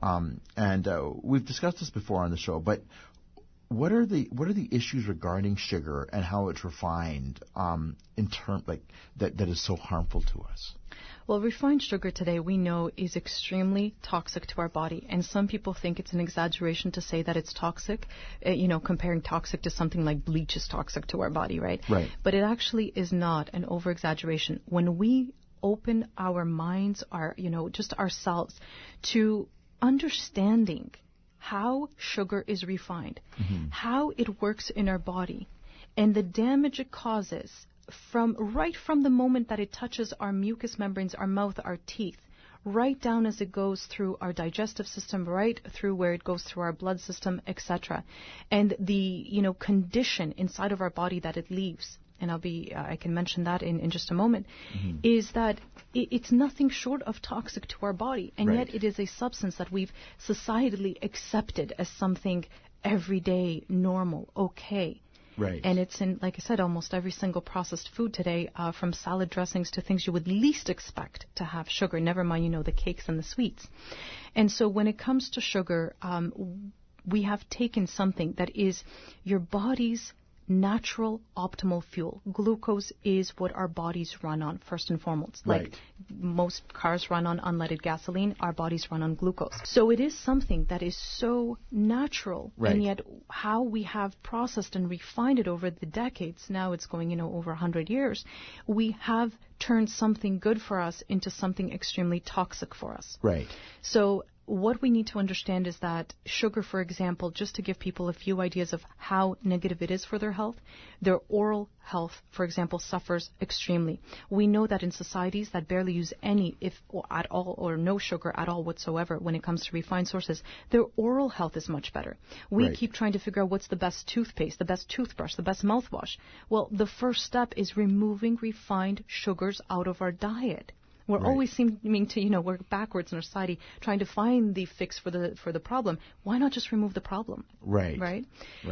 And we've discussed this before on the show, but what are the issues regarding sugar and how it's refined in term that is so harmful to us? Well, refined sugar today, we know, is extremely toxic to our body. And some people think it's an exaggeration to say that it's toxic, comparing toxic to something like bleach is toxic to our body, right? But it actually is not an over-exaggeration. When we open our minds, just ourselves, to understanding how sugar is refined, how it works in our body, and the damage it causes right from the moment that it touches our mucous membranes, our mouth, our teeth, right down as it goes through our digestive system, right through where it goes through our blood system, etc. And the, condition inside of our body that it leaves, and I can mention that in just a moment, is that it's nothing short of toxic to our body, and yet it is a substance that we've societally accepted as something everyday, normal, okay. And it's in, like I said, almost every single processed food today, from salad dressings to things you would least expect to have sugar, never mind, the cakes and the sweets. And so when it comes to sugar, we have taken something that is your body's natural optimal fuel. Glucose is what our bodies run on, first and foremost. Like most cars run on unleaded gasoline, our bodies run on glucose. So it is something that is so natural, and yet how we have processed and refined it over the decades, now it's going, over 100 years, we have turned something good for us into something extremely toxic for us. So what we need to understand is that sugar, for example, just to give people a few ideas of how negative it is for their health, their oral health, for example, suffers extremely. We know that in societies that barely use any, if at all, or no sugar at all whatsoever when it comes to refined sources, their oral health is much better. We keep trying to figure out what's the best toothpaste, the best toothbrush, the best mouthwash. Well, the first step is removing refined sugars out of our diet. We're always seeming to, work backwards in our society, trying to find the fix for the problem. Why not just remove the problem? Right.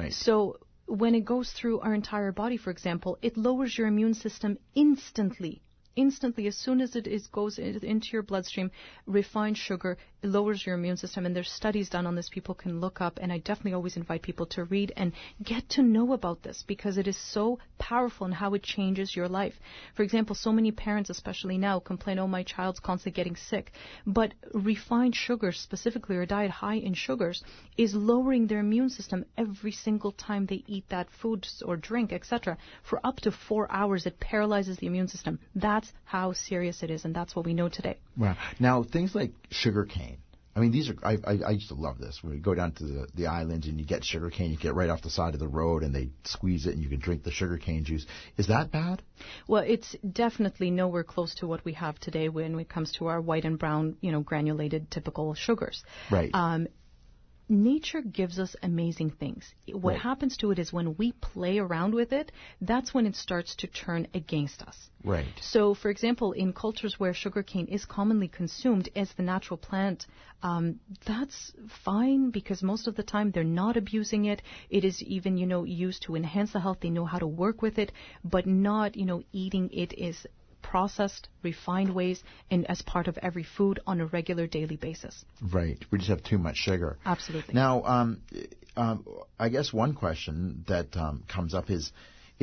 So when it goes through our entire body, for example, it lowers your immune system instantly. As soon as it goes into your bloodstream, refined sugar, it lowers your immune system. And there's studies done on this people can look up. And I definitely always invite people to read and get to know about this, because it is so powerful in how it changes your life. For example, so many parents, especially now, complain, oh, my child's constantly getting sick. But refined sugars, specifically, or a diet high in sugars, is lowering their immune system every single time they eat that food or drink, etc. For up to 4 hours, it paralyzes the immune system. That's how serious it is, and that's what we know today. Wow. Now, things like sugar cane. I mean, these are, I used to love this. When you go down to the islands and you get sugar cane, you get right off the side of the road and they squeeze it and you can drink the sugar cane juice. Is that bad? Well, it's definitely nowhere close to what we have today when it comes to our white and brown, granulated typical sugars. nature gives us amazing things. What happens to it is when we play around with it, that's when it starts to turn against us. Right. So, for example, in cultures where sugarcane is commonly consumed as the natural plant, that's fine because most of the time they're not abusing it. It is even, used to enhance the health. They know how to work with it, but not, eating it is processed, refined ways, and as part of every food on a regular daily basis. Right. We just have too much sugar. Absolutely. Now, I guess one question that comes up is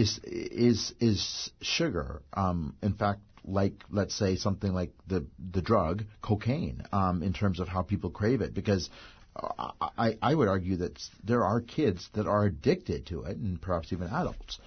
sugar, in fact, like, let's say, something like the drug cocaine, in terms of how people crave it? Because I would argue that there are kids that are addicted to it, and perhaps even adults.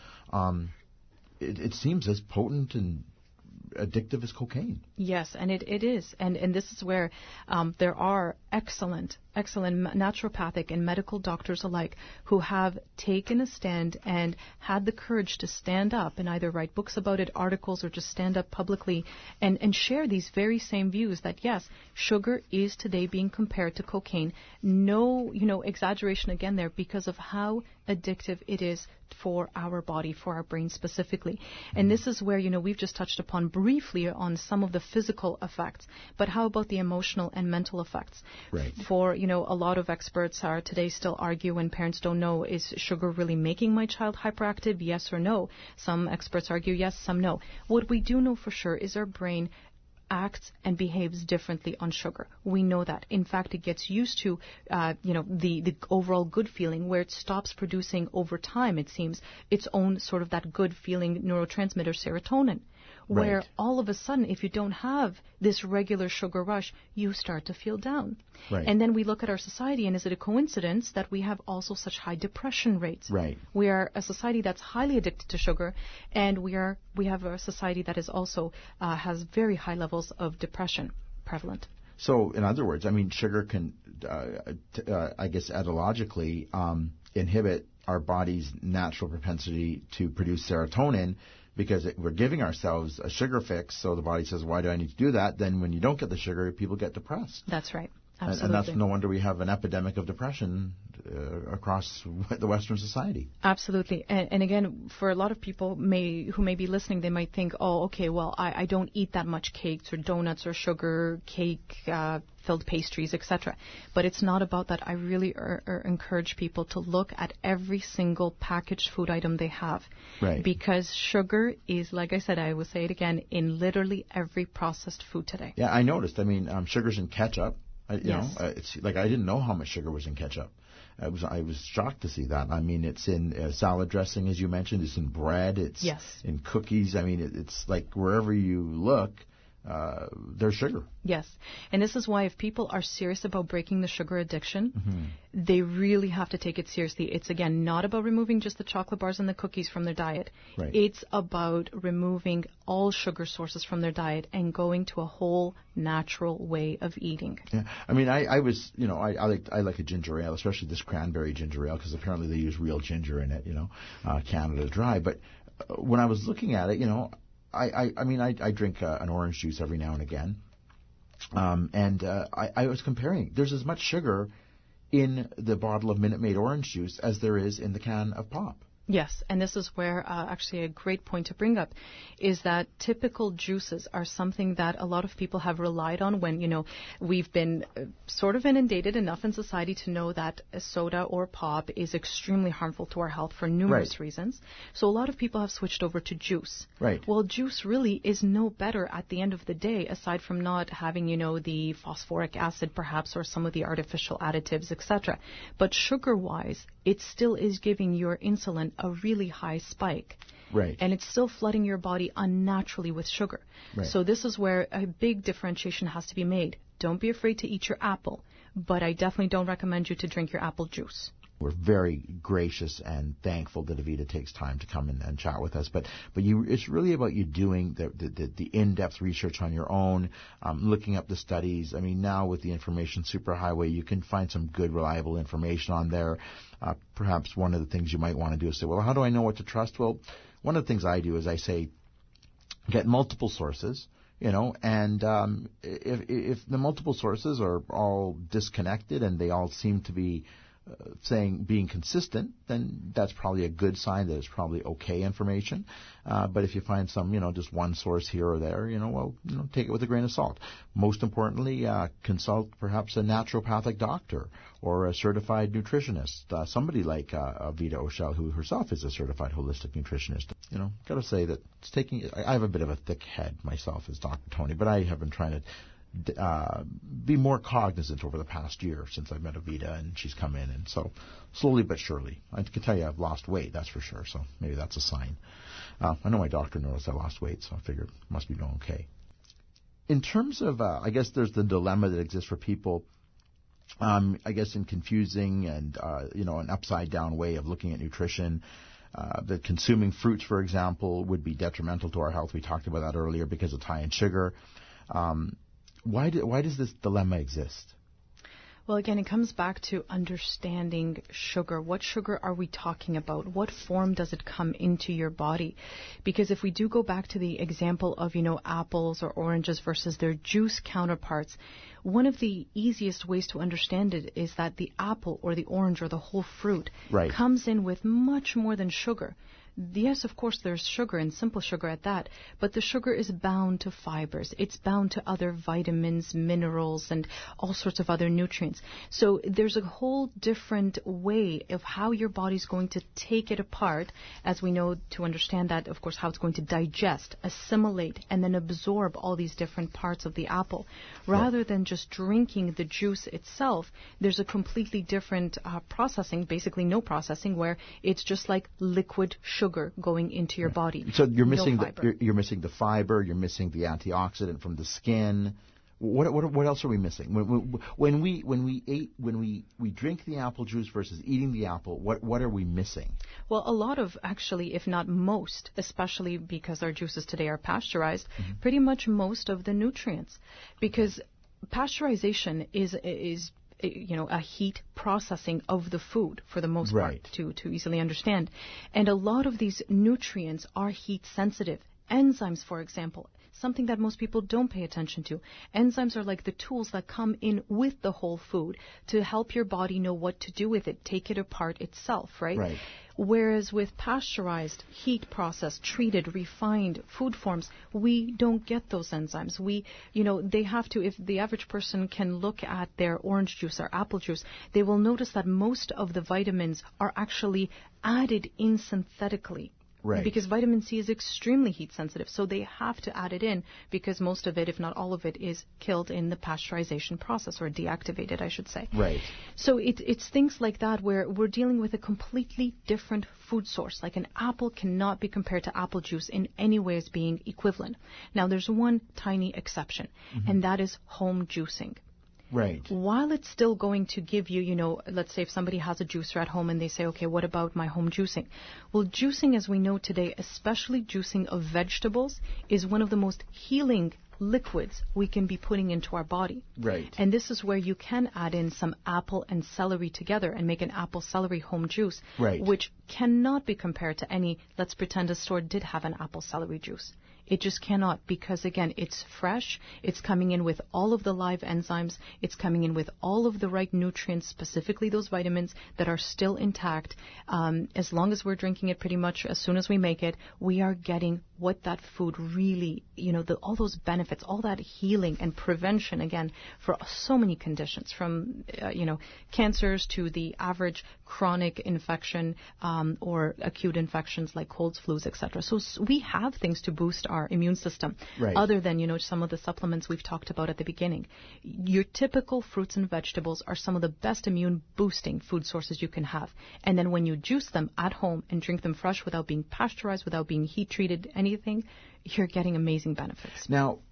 It seems as potent and addictive as cocaine. Yes, and it is. And this is where there are excellent naturopathic and medical doctors alike who have taken a stand and had the courage to stand up and either write books about it, articles, or just stand up publicly and share these very same views that, yes, sugar is today being compared to cocaine. No, exaggeration again there because of how addictive it is for our body, for our brain specifically. And this is where, we've just touched upon briefly on some of the physical effects, but how about the emotional and mental effects? Right. For, a lot of experts are today still argue when parents don't know, is sugar really making my child hyperactive? Yes or no. Some experts argue yes, some no. What we do know for sure is our brain acts and behaves differently on sugar. We know that. In fact, it gets used to, the overall good feeling where it stops producing over time, it seems, its own sort of that good feeling neurotransmitter serotonin. Where Right. all of a sudden, if you don't have this regular sugar rush, you start to feel down. Right. And then we look at our society, and is it a coincidence that we have also such high depression rates? Right. We are a society that's highly addicted to sugar, and we have a society that is also has very high levels of depression prevalent. So, in other words, sugar can, I guess, etologically inhibit our body's natural propensity to produce serotonin, because we're giving ourselves a sugar fix, so the body says, why do I need to do that? Then when you don't get the sugar, people get depressed. That's right. Absolutely. And that's no wonder we have an epidemic of depression across the Western society. Absolutely. And again, for a lot of people who may be listening, they might think, oh, okay, well, I don't eat that much cakes or donuts or sugar, cake-filled pastries, etc. But it's not about that. I really encourage people to look at every single packaged food item they have. Right. Because sugar is, like I said, I will say it again, in literally every processed food today. Yeah, I noticed. Sugar's in ketchup. Yes. It's like I didn't know how much sugar was in ketchup. I was shocked to see that. It's in salad dressing, as you mentioned. It's in bread. It's Yes. in cookies. It's like wherever you look, there's sugar. Yes. And this is why if people are serious about breaking the sugar addiction, they really have to take it seriously. It's, again, not about removing just the chocolate bars and the cookies from their diet. Right. It's about removing all sugar sources from their diet and going to a whole natural way of eating. Yeah. I like a ginger ale, especially this cranberry ginger ale, because apparently they use real ginger in it, Canada Dry. But when I was looking at it, I drink an orange juice every now and again. I was comparing. There's as much sugar in the bottle of Minute Maid orange juice as there is in the can of pop. Yes, and this is where actually a great point to bring up is that typical juices are something that a lot of people have relied on when, we've been sort of inundated enough in society to know that a soda or pop is extremely harmful to our health for numerous reasons. So a lot of people have switched over to juice. Right. Well, juice really is no better at the end of the day, aside from not having, the phosphoric acid perhaps or some of the artificial additives, etc. But sugar-wise, it still is giving your insulin a really high spike. Right. And it's still flooding your body unnaturally with sugar. Right. So this is where a big differentiation has to be made. Don't be afraid to eat your apple, but I definitely don't recommend you to drink your apple juice. We're very gracious and thankful that Avita takes time to come and chat with us. But it's really about you doing the in-depth research on your own, looking up the studies. Now with the information superhighway, you can find some good, reliable information on there. Perhaps one of the things you might want to do is say, well, how do I know what to trust? Well, one of the things I do is I say, get multiple sources. And if the multiple sources are all disconnected and they all seem to be being consistent, then that's probably a good sign that it's probably okay information. But if you find some, just one source here or there, take it with a grain of salt. Most importantly, consult perhaps a naturopathic doctor or a certified nutritionist, somebody like Vita Oshel, who herself is a certified holistic nutritionist. Got to say that it's taking. I have a bit of a thick head myself as Dr. Tony, but I have been trying to be more cognizant over the past year since I've met Avita and she's come in, and so slowly but surely. I can tell you I've lost weight, that's for sure, so maybe that's a sign. I know my doctor noticed I lost weight, so I figured it must be doing okay. In terms of, I guess there's the dilemma that exists for people, I guess in confusing and, an upside-down way of looking at nutrition. That consuming fruits, for example, would be detrimental to our health. We talked about that earlier because it's high in sugar. Why does this dilemma exist? Well, again, it comes back to understanding sugar. What sugar are we talking about? What form does it come into your body? Because if we do go back to the example of, apples or oranges versus their juice counterparts, one of the easiest ways to understand it is that the apple or the orange or the whole fruit comes in with much more than sugar. Yes, of course, there's sugar and simple sugar at that, but the sugar is bound to fibers. It's bound to other vitamins, minerals, and all sorts of other nutrients. So there's a whole different way of how your body's going to take it apart, as we know, to understand that, of course, how it's going to digest, assimilate, and then absorb all these different parts of the apple. Rather than just drinking the juice itself, there's a completely different processing, basically no processing, where it's just like liquid sugar going into your body. So you're missing you're missing the fiber. You're missing the antioxidant from the skin. What else are we missing? When we drink the apple juice versus eating the apple, what are we missing? Well, a lot of, actually, if not most, especially because our juices today are pasteurized, pretty much most of the nutrients, because pasteurization is a heat processing of the food for the most part, to easily understand. And a lot of these nutrients are heat sensitive. Enzymes, for example, something that most people don't pay attention to. Enzymes are like the tools that come in with the whole food to help your body know what to do with it, take it apart itself, right? Whereas with pasteurized, heat processed, treated, refined food forms, we don't get those enzymes. They have to, if the average person can look at their orange juice or apple juice, they will notice that most of the vitamins are actually added in synthetically. Because vitamin C is extremely heat sensitive, so they have to add it in because most of it, if not all of it, is killed in the pasteurization process, or deactivated, I should say. So it's things like that where we're dealing with a completely different food source. Like an apple cannot be compared to apple juice in any way as being equivalent. Now, there's one tiny exception, and that is home juicing. While it's still going to give you, let's say if somebody has a juicer at home and they say, okay, what about my home juicing? Well, juicing, as we know today, especially juicing of vegetables, is one of the most healing liquids we can be putting into our body. And this is where you can add in some apple and celery together and make an apple celery home juice, which cannot be compared to any, let's pretend a store did have an apple celery juice. It just cannot, because, again, it's fresh, it's coming in with all of the live enzymes, it's coming in with all of the right nutrients, specifically those vitamins that are still intact. As long as we're drinking it pretty much as soon as we make it, we are getting what that food really, all those benefits, all that healing and prevention, again, for so many conditions, from, cancers to the average chronic infection or acute infections like colds, flus, etc. So we have things to boost our immune system, other than, some of the supplements we've talked about at the beginning. Your typical fruits and vegetables are some of the best immune boosting food sources you can have. And then when you juice them at home and drink them fresh without being pasteurized, without being heat treated, anything, you're getting amazing benefits. Now,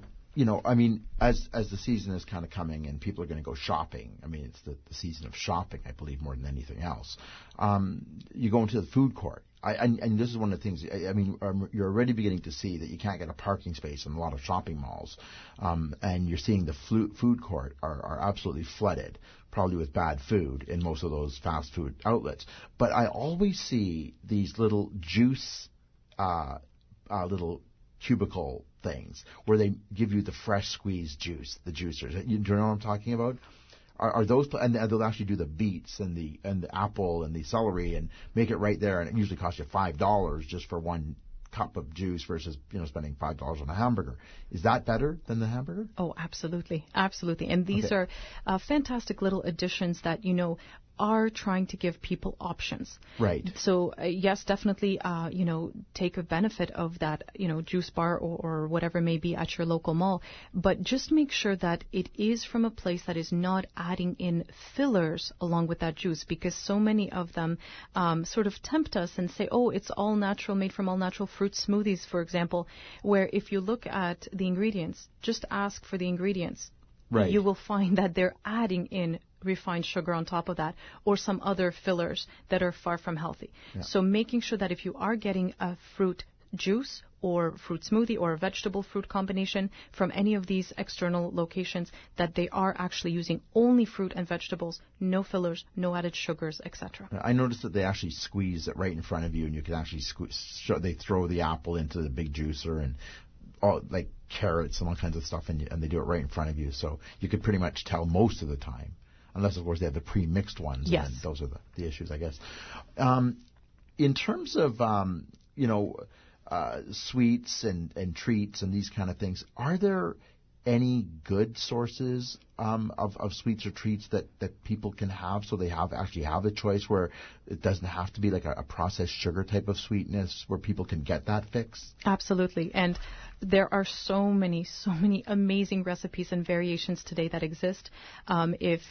as the season is kind of coming and people are going to go shopping, it's the season of shopping, I believe, more than anything else. You go into the food court. And this is one of the things, you're already beginning to see that you can't get a parking space in a lot of shopping malls. And you're seeing the food court are absolutely flooded, probably with bad food in most of those fast food outlets. But I always see these little juice, little cubicle things where they give you the fresh squeezed juice, the juicers. Do you know what I'm talking about? Are those, and they'll actually do the beets and the apple and the celery and make it right there, and it usually costs you $5 just for one cup of juice versus spending $5 on a hamburger. Is that better than the hamburger? Oh, absolutely, absolutely. And these are fantastic little additions that are trying to give people options. Right. So yes, definitely, take a benefit of that, juice bar or whatever may be at your local mall. But just make sure that it is from a place that is not adding in fillers along with that juice, because so many of them sort of tempt us and say, oh, it's all natural, made from all natural fruit smoothies, for example, where if you look at the ingredients, just ask for the ingredients. Right. You will find that they're adding in refined sugar on top of that, or some other fillers that are far from healthy. Yeah. So making sure that if you are getting a fruit juice or fruit smoothie or a vegetable fruit combination from any of these external locations, that they are actually using only fruit and vegetables, no fillers, no added sugars, etc. I noticed that they actually squeeze it right in front of you, and you can actually they throw the apple into the big juicer and all, like carrots and all kinds of stuff, and they do it right in front of you. So you could pretty much tell most of the time. Unless, of course, they have the pre-mixed ones. Yes. And those are the issues, I guess. In terms of, sweets and treats and these kind of things, are there any good sources of sweets or treats that people can have, so they actually have a choice where it doesn't have to be like a processed sugar type of sweetness, where people can get that fix? Absolutely. And there are so many amazing recipes and variations today that exist. If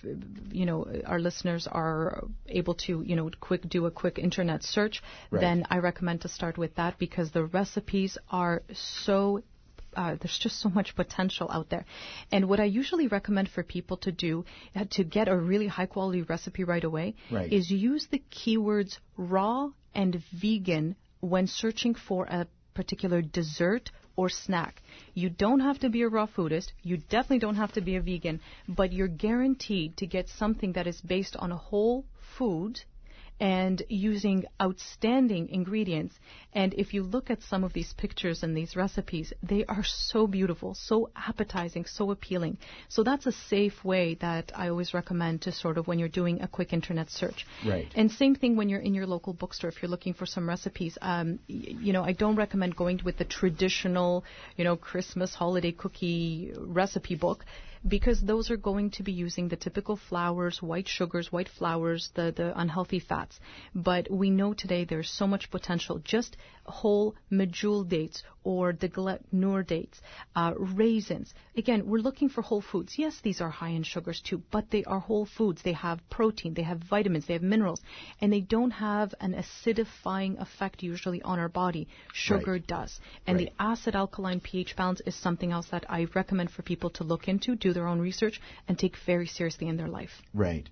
our listeners are able to do a quick internet search, right, then I recommend to start with that, because the recipes are so there's just so much potential out there. And what I usually recommend for people to do to get a really high quality recipe right away, right, is use the keywords raw and vegan when searching for a particular dessert or snack. You don't have to be a raw foodist. You definitely don't have to be a vegan, but you're guaranteed to get something that is based on a whole food and using outstanding ingredients. And if you look at some of these pictures and these recipes, they are so beautiful, so appetizing, so appealing. So that's a safe way that I always recommend to sort of when you're doing a quick internet search. Right. And same thing when you're in your local bookstore, if you're looking for some recipes. I don't recommend going with the traditional, Christmas holiday cookie recipe book, because those are going to be using the typical flours, white sugars, white flours, the unhealthy fats. But we know today there's so much potential. Just whole medjool dates or the Galette Noor dates, raisins. Again, we're looking for whole foods. Yes, these are high in sugars too, but they are whole foods. They have protein, they have vitamins, they have minerals, and they don't have an acidifying effect usually on our body. Sugar right. does. And right. the acid-alkaline pH balance is something else that I recommend for people to look into, do their own research, and take very seriously in their life. Right.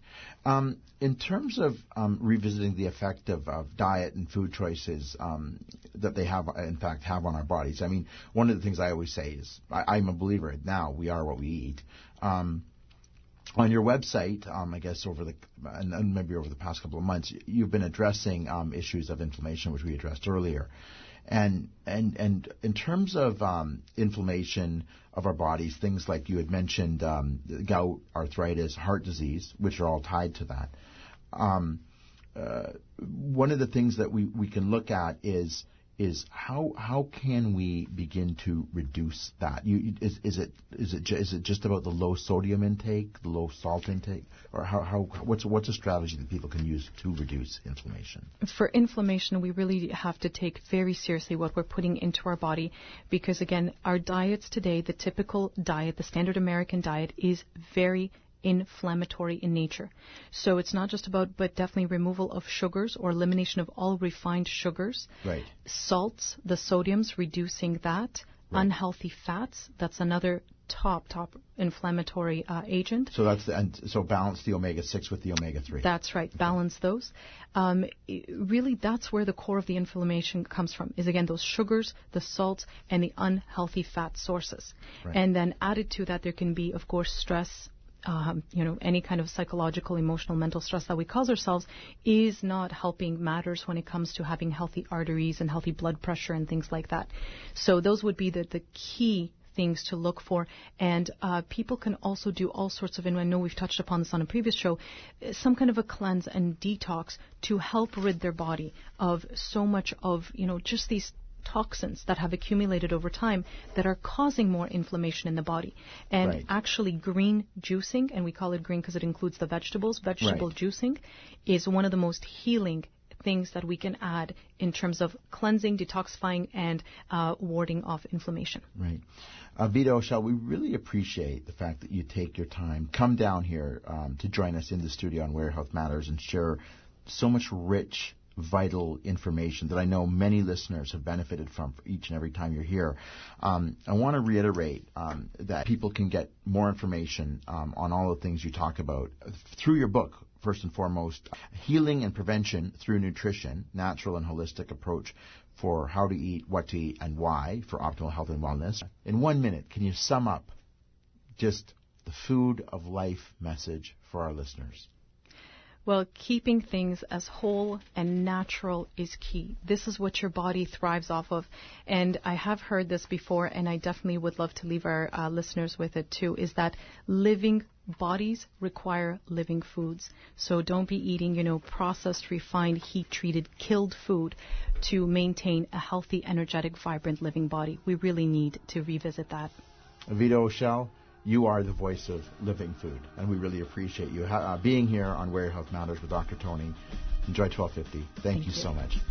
In terms of revisiting the effect of diet and food choices that they have, in fact, have on our bodies, I mean, one of the things I always say is, I'm a believer now, we are what we eat. On your website, I guess and maybe over the past couple of months, you've been addressing issues of inflammation, which we addressed earlier. And in terms of inflammation of our bodies, things like you had mentioned, gout, arthritis, heart disease, which are all tied to that. One of the things that we can look at is how can we begin to reduce that? Is it just about the low sodium intake, the low salt intake, or what's a strategy that people can use to reduce inflammation? For inflammation, we really have to take very seriously what we're putting into our body, because again, our diets today, the typical diet, the standard American diet, is very inflammatory in nature. So it's not just about, but definitely removal of sugars or elimination of all refined sugars. Right. Salts, the sodiums, reducing that. Right. Unhealthy fats, that's another top inflammatory agent. So so balance the omega-6 with the omega-3. That's right. Okay. Balance those. Really, that's where the core of the inflammation comes from, is again those sugars, the salts, and the unhealthy fat sources. Right. And then added to that, there can be, of course, stress, any kind of psychological, emotional, mental stress that we cause ourselves is not helping matters when it comes to having healthy arteries and healthy blood pressure and things like that. So those would be the key things to look for. And people can also do all sorts of, and I know we've touched upon this on a previous show, some kind of a cleanse and detox to help rid their body of so much of, just these toxins that have accumulated over time that are causing more inflammation in the body. And actually green juicing, and we call it green because it includes the vegetables, vegetable juicing is one of the most healing things that we can add in terms of cleansing, detoxifying, and warding off inflammation. Right. Vito O'Shell, we really appreciate the fact that you take your time, come down here to join us in the studio on Where Health Matters and share so much rich, vital information that I know many listeners have benefited from each and every time you're here. I want to reiterate that people can get more information on all the things you talk about through your book. First and foremost, Healing and Prevention Through Nutrition, Natural and Holistic Approach for How to Eat, What to Eat, and Why for Optimal Health and Wellness. In 1 minute, can you sum up just the food of life message for our listeners? Well, keeping things as whole and natural is key. This is what your body thrives off of. And I have heard this before, and I definitely would love to leave our listeners with it too, is that living bodies require living foods. So don't be eating, processed, refined, heat-treated, killed food to maintain a healthy, energetic, vibrant living body. We really need to revisit that. Vito O'Shell, you are the voice of living food, and we really appreciate you being here on Where Health Matters with Dr. Tony. Enjoy 1250. Thank you so much.